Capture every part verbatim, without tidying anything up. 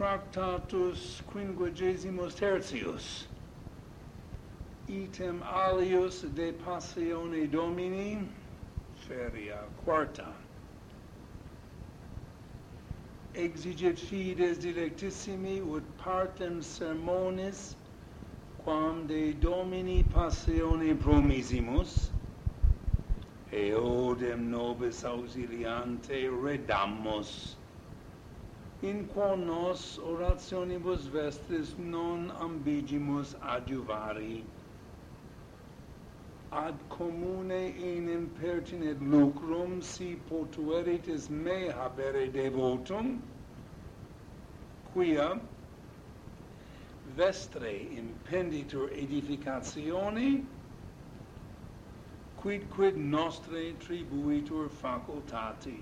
Tractatus quinquagesimus tertius, item alius de passione Domini, feria quarta. Exigit fides dilectissimi ut partem sermonis quam de Domini passione promissimus, eodem nobis auxiliante redamus, in quo nos orationibus vestris non ambigimus adjuvari, ad commune enim pertinet lucrum si potueritis me habere devotum, quia vestre impenditur edificatione, quid quid nostre tribuitur facultati.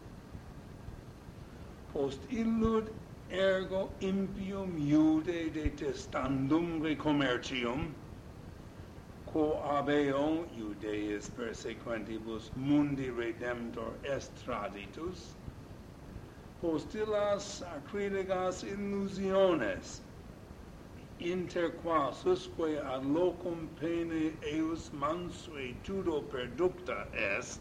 Post illud ergo impium iude detestandum recommercium, quo abeo Iudeis persequentibus mundi redemptor est traditus, post illas acrilegas illusiones, inter quasusque ad locum pene eius mansuetudo perducta est,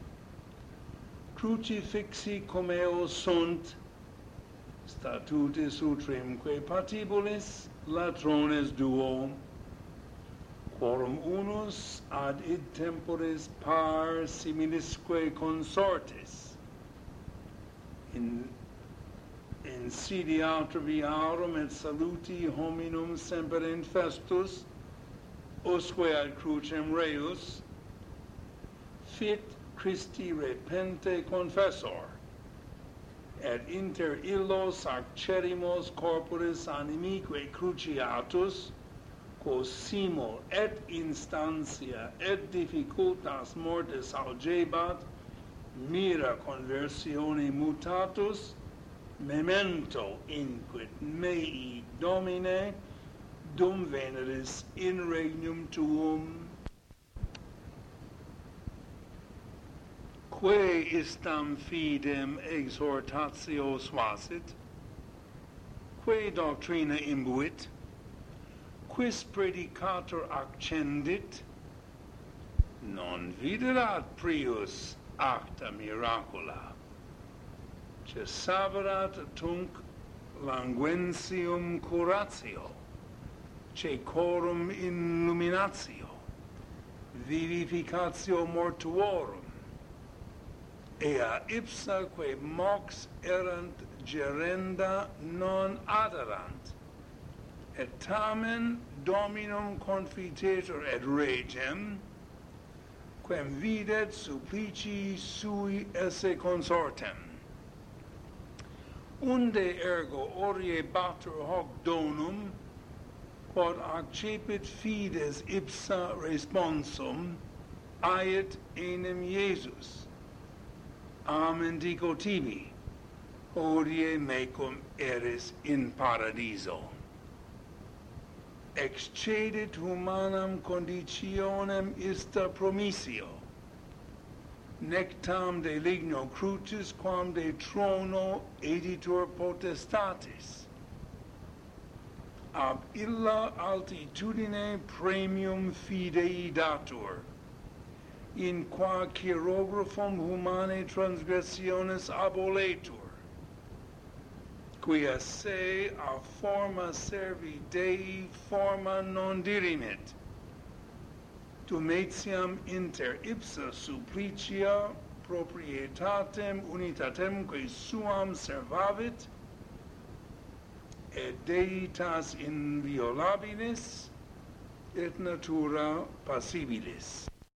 crucifixi comeo sunt, statutis utrimque patibulis, latrones duo, quorum unus ad id temporis par similisque consortis, in insidiatur viarum et saluti hominum semper infestus, usque ad crucem reus, fit Christi repente confessor, et inter illos accerimos corporis animique cruciatus, quo simul et instantia et difficultas mortis algebat, mira conversione mutatus, memento inquit mei Domine, dum veneris in regnum tuum. Quae istam fidem exhortatio suasit, quae doctrina imbuit, quis predicator accendit, non viderat prius acta miracula, cesaverat tunc languentium curatio, cecorum illuminatio, vivificatio mortuorum, ea ipsa quae mox erant gerenda non aderant, et tamen Dominum confitetur et regem, quem videt supplici sui esse consortem. Unde ergo orie batur hoc donum, quod accepit fides ipsa responsum, ait enim Iesus. Amen dico tibi, hodie mecum eris in paradiso. Excedit humanam conditionem ista promissio, nec tam de ligno crucis quam de trono editur potestatis. Ab illa altitudine premium fidei datur, in qua chirographum humanae transgressiones aboletur, quia se a forma servi Dei forma non dirimit, tum etiam inter ipsa supplicia proprietatem unitatemque suam servavit, et deitas inviolabilis et natura passibilis.